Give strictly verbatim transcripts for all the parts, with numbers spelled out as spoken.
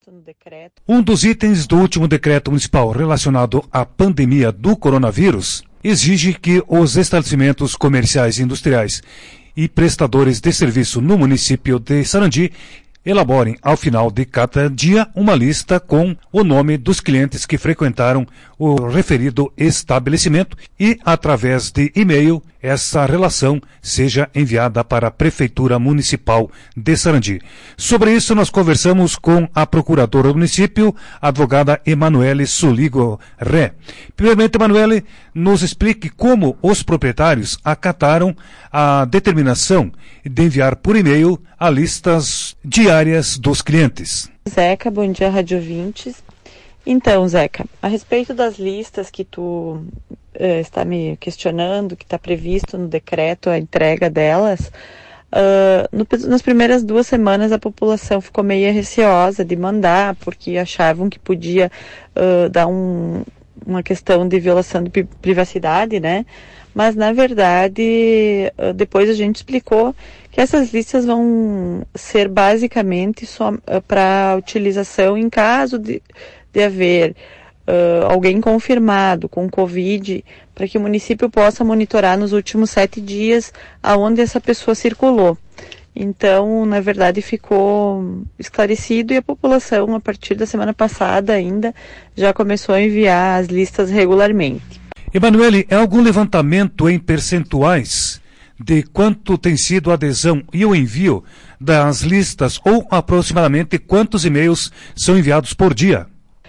Um dos itens do último decreto municipal relacionado à pandemia do coronavírus exige que os estabelecimentos comerciais e industriais e prestadores de serviço no município de Sarandi elaborem ao final de cada dia uma lista com o nome dos clientes que frequentaram o referido estabelecimento e, através de e-mail, essa relação seja enviada para a Prefeitura Municipal de Sarandi. Sobre isso, nós conversamos com a procuradora do município, a advogada Emanuele Soligo Ré. Primeiramente, Emanuele, nos explique como os proprietários acataram a determinação de enviar por e-mail a listas diárias dos clientes. Zeca, bom dia, Rádio Ouvintes. Então, Zeca, a respeito das listas que tu eh, está me questionando, que está previsto no decreto a entrega delas, uh, no, nas primeiras duas semanas a população ficou meio receosa de mandar, porque achavam que podia uh, dar um, uma questão de violação de privacidade, né? Mas, na verdade, uh, depois a gente explicou que essas listas vão ser basicamente só uh, para utilização em caso de de haver uh, alguém confirmado com Covid, para que o município possa monitorar nos últimos sete dias aonde essa pessoa circulou. Então, na verdade, ficou esclarecido e a população, a partir da semana passada ainda, já começou a enviar as listas regularmente. Emanuele, é algum levantamento em percentuais de quanto tem sido a adesão e o envio das listas ou aproximadamente quantos e-mails são enviados por dia?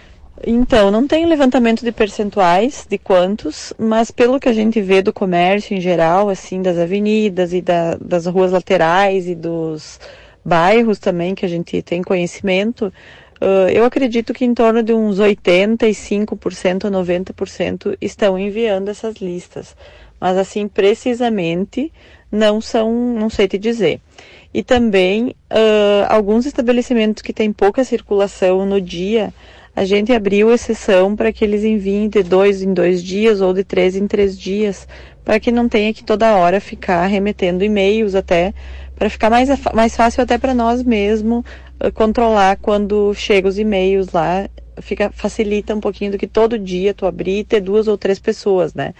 Então, não tem levantamento de percentuais de quantos, mas pelo que a gente vê do comércio em geral, assim, das avenidas e da, das ruas laterais e dos bairros também, que a gente tem conhecimento, uh, eu acredito que em torno de uns oitenta e cinco por cento a noventa por cento estão enviando essas listas. Mas, assim, precisamente, não são, não sei te dizer. E também, uh, alguns estabelecimentos que têm pouca circulação no dia, a gente abriu exceção para que eles enviem de dois em dois dias ou de três em três dias, para que não tenha que toda hora ficar remetendo e-mails até, para ficar mais, mais fácil até para nós mesmos uh, controlar quando chegam os e-mails lá, fica, facilita um pouquinho do que todo dia tu abrir e ter duas ou três pessoas, né?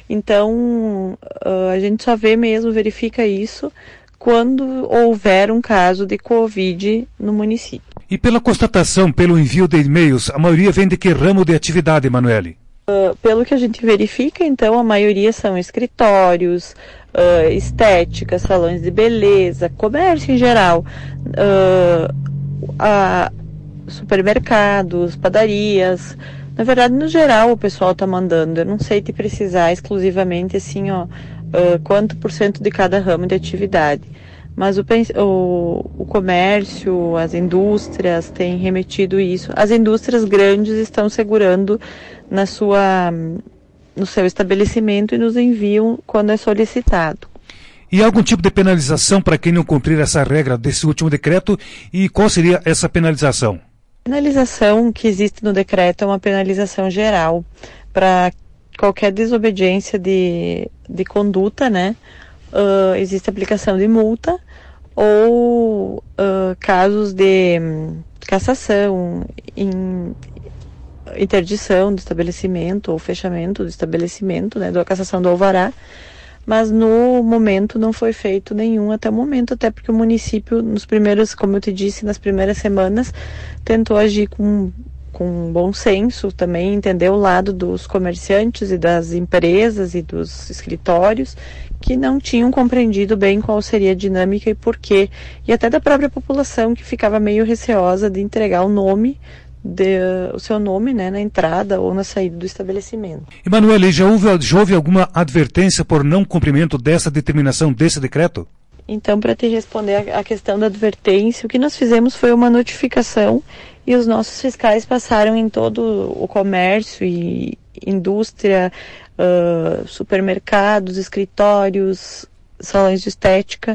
Então, uh, a gente só vê mesmo, verifica isso, quando houver um caso de Covid no município. E pela constatação, pelo envio de e-mails, a maioria vem de que ramo de atividade, Emanuele? Uh, pelo que a gente verifica, então, a maioria são escritórios, uh, estética, salões de beleza, comércio em geral, uh, a, supermercados, padarias. Na verdade, no geral, o pessoal está mandando. Eu não sei te precisar exclusivamente, assim, ó, uh, quanto por cento de cada ramo de atividade. Mas o, o, o comércio, as indústrias têm remetido isso. As indústrias grandes estão segurando na sua, no seu estabelecimento e nos enviam quando é solicitado. E há algum tipo de penalização para quem não cumprir essa regra desse último decreto? E qual seria essa penalização? A penalização que existe no decreto é uma penalização geral para qualquer desobediência de, de conduta, né? Uh, existe aplicação de multa ou uh, casos de um, cassação, in, interdição do estabelecimento ou fechamento do estabelecimento, né, da cassação do alvará, mas no momento não foi feito nenhum até o momento, até porque o município, nos primeiros, como eu te disse, nas primeiras semanas, tentou agir com com bom senso também, entender o lado dos comerciantes e das empresas e dos escritórios que não tinham compreendido bem qual seria a dinâmica e porquê, e até da própria população que ficava meio receosa de entregar o nome, de, o seu nome, né, na entrada ou na saída do estabelecimento. Emanuele, já houve, já houve alguma advertência por não cumprimento dessa determinação desse decreto? Então, para te responder a questão da advertência, o que nós fizemos foi uma notificação e os nossos fiscais passaram em todo o comércio e indústria, uh, supermercados, escritórios, salões de estética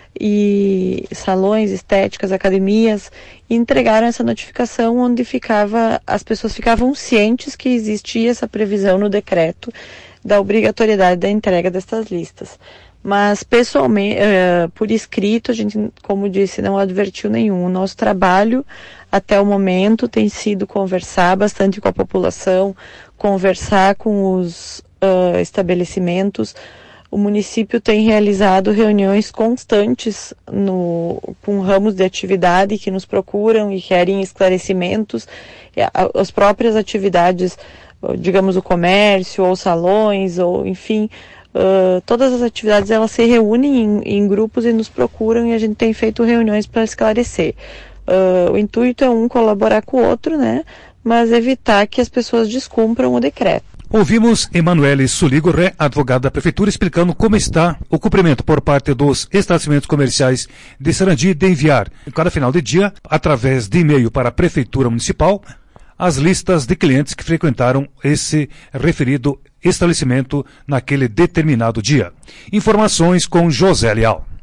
e salões estéticas, academias, e entregaram essa notificação onde ficava, as pessoas ficavam cientes que existia essa previsão no decreto da obrigatoriedade da entrega destas listas. Mas pessoalmente, uh, por escrito, a gente, como disse, não advertiu nenhum. O nosso trabalho até o momento tem sido conversar bastante com a população, conversar com os uh, estabelecimentos. O município tem realizado reuniões constantes no, com ramos de atividade que nos procuram e querem esclarecimentos. As próprias atividades, digamos, o comércio, ou salões, ou enfim, uh, todas as atividades elas se reúnem em, em grupos e nos procuram, e a gente tem feito reuniões para esclarecer. Uh, o intuito é um colaborar com o outro, né? Mas evitar que as pessoas descumpram o decreto. Ouvimos Emanuele Suligoré, advogada da Prefeitura, explicando como está o cumprimento por parte dos estabelecimentos comerciais de Sarandi de enviar, em cada final de dia, através de e-mail para a Prefeitura Municipal, as listas de clientes que frequentaram esse referido estabelecimento naquele determinado dia. Informações com José Leal.